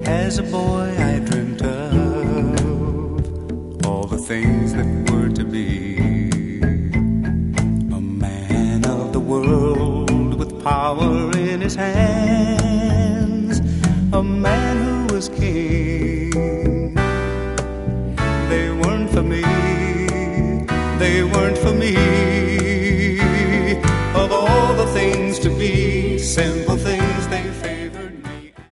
As a boy I dreamt of all the things that were to be. A man of the world with power in his hands, a man who was king. They weren't for me, they weren't for me. Of all the things to be, sent